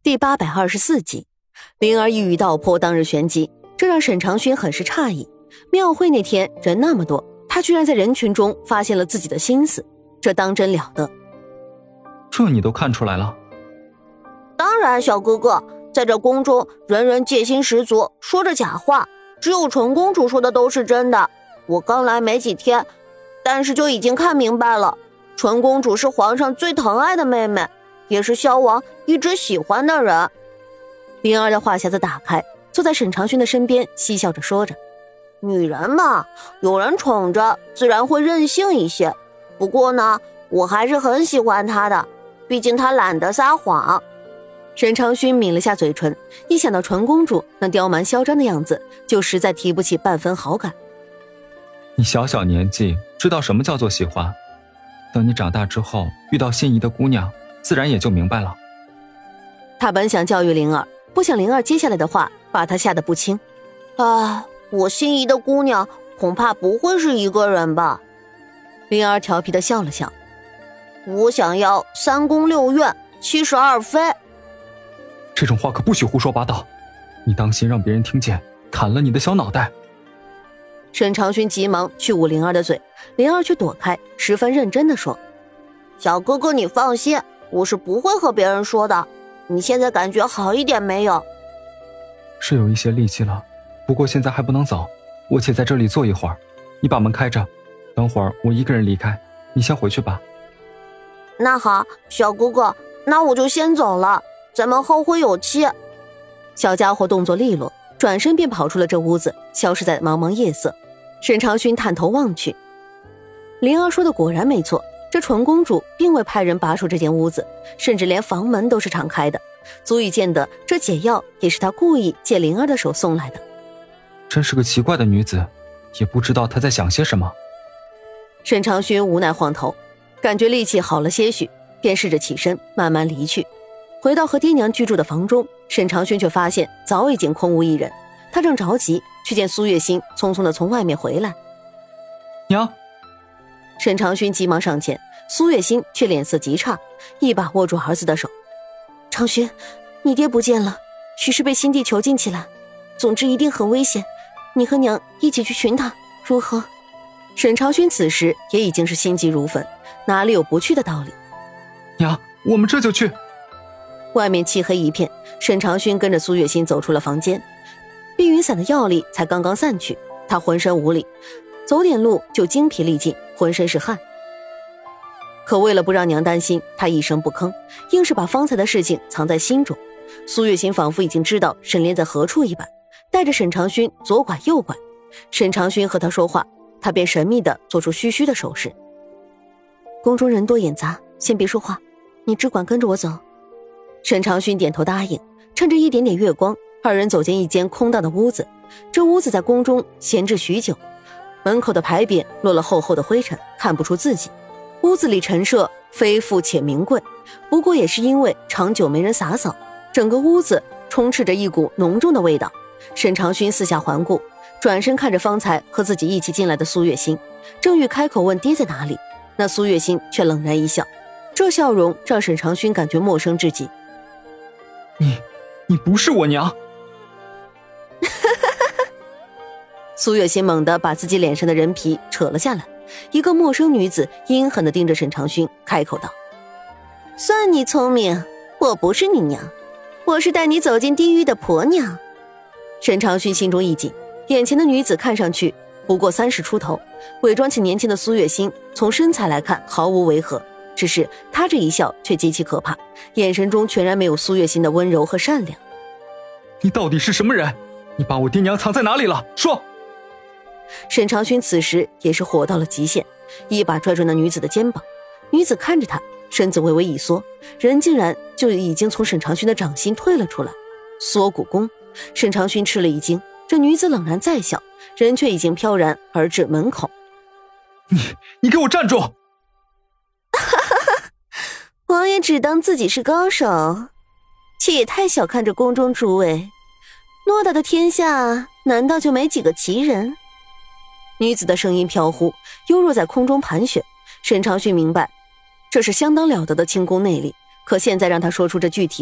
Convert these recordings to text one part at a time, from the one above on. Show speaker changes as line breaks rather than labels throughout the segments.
第824集，灵儿一语道破当日玄机，这让沈长勋很是诧异。庙会那天人那么多，他居然在人群中发现了自己的心思，这当真了得。
这你都看出来了？
当然，小哥哥，在这宫中人人戒心十足，说着假话，只有纯公主说的都是真的。我刚来没几天，但是就已经看明白了，纯公主是皇上最疼爱的妹妹，也是萧王一直喜欢的人。
灵儿的话匣子打开，坐在沈长勋的身边，嬉笑着说着：
女人嘛，有人宠着自然会任性一些，不过呢，我还是很喜欢她的，毕竟她懒得撒谎。
沈长勋抿了下嘴唇，一想到纯公主那刁蛮嚣张的样子，就实在提不起半分好感。
你小小年纪知道什么叫做喜欢，等你长大之后遇到心仪的姑娘，自然也就明白了。
他本想教育灵儿，不想灵儿接下来的话把他吓得不轻。
我心仪的姑娘恐怕不会是一个人吧。
灵儿调皮地笑了笑，
我想要3宫6院72妃。
这种话可不许胡说八道，你当心让别人听见，砍了你的小脑袋。
沈长勋急忙去捂灵儿的嘴，灵儿却躲开，十分认真地说：
小哥哥你放心，我是不会和别人说的，你现在感觉好一点没有？
是有一些力气了，不过现在还不能走，我且在这里坐一会儿，你把门开着，等会儿我一个人离开，你先回去吧。
那好，小哥哥，那我就先走了，咱们后会有期。
小家伙动作利落，转身便跑出了这屋子，消失在茫茫夜色。沈长勋探头望去，灵儿说的果然没错，这纯公主并未派人把守这间屋子，甚至连房门都是敞开的，足以见得这解药也是她故意借灵儿的手送来的。
真是个奇怪的女子，也不知道她在想些什么。
沈长勋无奈晃头，感觉力气好了些许，便试着起身慢慢离去。回到和爹娘居住的房中，沈长勋却发现早已经空无一人。他正着急，却见苏月心匆匆地从外面回来。
娘！
沈长勋急忙上前，苏月心却脸色极差，一把握住儿子的手：长勋，你爹不见了，许是被新帝囚禁起来，总之一定很危险，你和娘一起去寻他，如何？沈长勋此时也已经是心急如焚，哪里有不去的道理？
娘，我们这就去。
外面漆黑一片，沈长勋跟着苏月心走出了房间。避云伞的药力才刚刚散去，他浑身无力，走点路就精疲力尽，浑身是汗。可为了不让娘担心，他一声不吭，硬是把方才的事情藏在心中。苏月心仿佛已经知道沈炼在何处一般，带着沈长勋左拐右拐。沈长勋和他说话，他便神秘地做出嘘嘘的手势。宫中人多眼杂，先别说话，你只管跟着我走。沈长勋点头答应，趁着一点点月光，二人走进一间空荡的屋子。这屋子在宫中闲置许久，门口的牌匾落了厚厚的灰尘，看不出字迹。屋子里陈设非富且名贵，不过也是因为长久没人洒扫，整个屋子充斥着一股浓重的味道。沈长勋四下环顾，转身看着方才和自己一起进来的苏月心，正欲开口问爹在哪里，那苏月心却冷然一笑，这笑容让沈长勋感觉陌生至极。
你不是我娘。
苏月心猛地把自己脸上的人皮扯了下来，一个陌生女子阴狠地盯着沈长勋，开口道：
算你聪明，我不是你娘，我是带你走进地狱的婆娘。
沈长勋心中一紧，眼前的女子看上去不过30出头，伪装起年轻的苏月心，从身材来看毫无违和，只是她这一笑却极其可怕，眼神中全然没有苏月心的温柔和善良。
你到底是什么人？你把我爹娘藏在哪里了？说！
沈长勋此时也是火到了极限，一把拽住那女子的肩膀。女子看着他，身子微微一缩，人竟然就已经从沈长勋的掌心退了出来。缩骨功，沈长勋吃了一惊，这女子冷然再笑，人却已经飘然而至门口。
你给我站住！
王爷只当自己是高手，却也太小看这宫中诸位，偌大的天下难道就没几个奇人？
女子的声音飘忽，犹若在空中盘旋。沈长勋明白，这是相当了得的轻功内力，可现在让他说出这具体，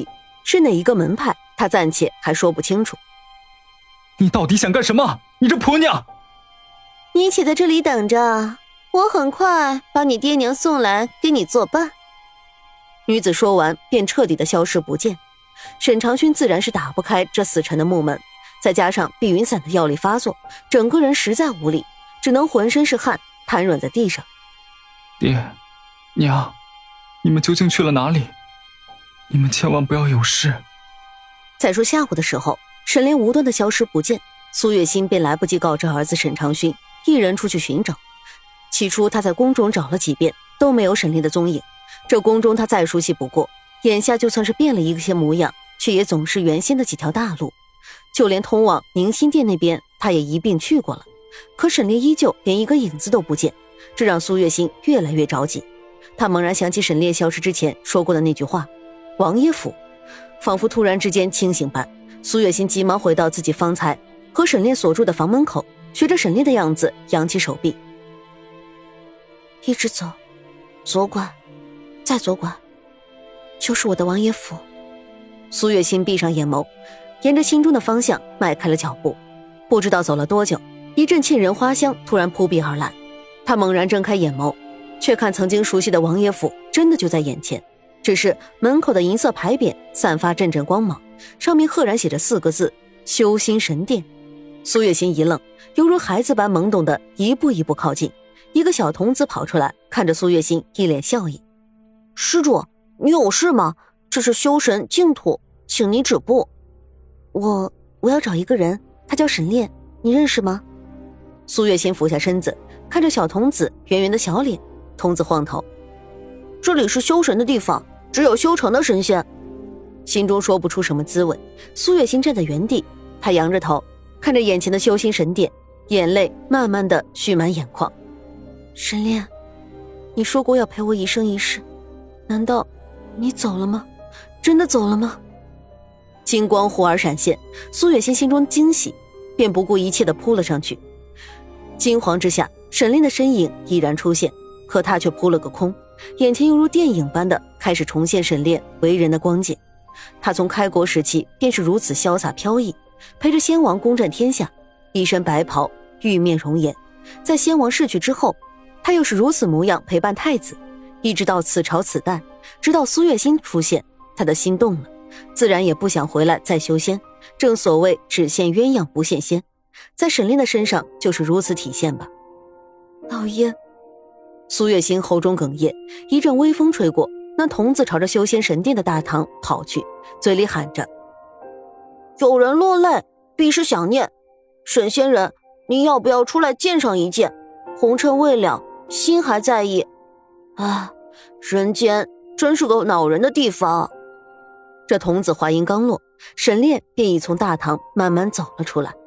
是哪一个门派，他暂且还说不清楚。
你到底想干什么？你这婆娘！
你且在这里等着，我很快把你爹娘送来给你作伴。
女子说完便彻底的消失不见。沈长勋自然是打不开这死沉的木门，再加上碧云散的药力发作，整个人实在无力，只能浑身是汗，瘫软在地上。
爹娘，你们究竟去了哪里？你们千万不要有事。
再说下午的时候，沈炼无端的消失不见，苏月心便来不及告知儿子沈长勋，一人出去寻找。起初他在宫中找了几遍，都没有沈炼的踪影。这宫中他再熟悉不过，眼下就算是变了一些模样，却也总是原先的几条大路。就连通往宁心殿那边，他也一并去过了，可沈炼依旧连一个影子都不见，这让苏月心越来越着急。他猛然想起沈炼消失之前说过的那句话：王爷府。仿佛突然之间清醒般，苏月心急忙回到自己方才和沈炼所住的房门口，学着沈炼的样子扬起手臂，
一直走，左拐，再左拐，就是我的王爷府。
苏月心闭上眼眸，沿着心中的方向迈开了脚步。不知道走了多久，一阵沁人花香突然扑鼻而来，他猛然睁开眼眸，却看曾经熟悉的王爷府真的就在眼前。只是门口的银色牌匾散发阵阵光芒，上面赫然写着4个字：修心神殿。苏月心一愣，犹如孩子般懵懂的一步一步靠近。一个小童子跑出来，看着苏月心，一脸笑意：
施主，你有事吗？这是修神净土，请你止步。
我要找一个人，他叫沈炼，你认识吗？苏月心俯下身子，看着小童子圆圆的小脸。童子晃头：
这里是修神的地方，只有修成的神仙。
心中说不出什么滋味，苏月心站在原地，他仰着头看着眼前的修心神殿，眼泪慢慢的蓄满眼眶。沈炼，你说过要陪我一生一世，难道你走了吗？真的走了吗？金光忽而闪现，苏月心心中惊喜，便不顾一切地扑了上去。惊惶之下，沈炼的身影已然出现，可他却扑了个空，眼前犹如电影般的开始重现沈炼为人的光景。他从开国时期便是如此潇洒飘逸，陪着先王攻占天下，一身白袍，玉面容颜。在先王逝去之后，他又是如此模样陪伴太子，一直到此朝此代，直到苏月心出现，他的心动了，自然也不想回来再修仙。正所谓只羡鸳鸯不羡仙，在沈炼的身上就是如此体现吧。老爷，苏月心喉中哽咽，一阵微风吹过，那童子朝着修仙神殿的大堂跑去，嘴里喊着：
有人落泪，必是想念。沈仙人，您要不要出来见上一见？红尘未了，心还在意。啊，人间真是个恼人的地方。
这童子话音刚落，沈炼便已从大堂慢慢走了出来。